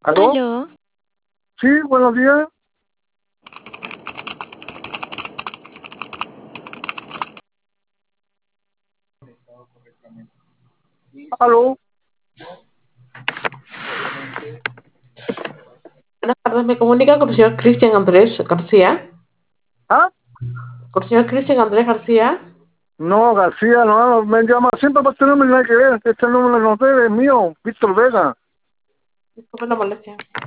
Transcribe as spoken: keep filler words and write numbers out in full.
¿Aló? Aló, Sí, buenos días. ¿Aló? Buenas tardes, me comunica con el señor Cristian Andrés García. ¿Ah? Con el señor Cristian Andrés García. No, García, no, no, me llama siempre para este número, nada que ver. Este número no sé, es mío, Víctor Vega. Disculpe la molestia.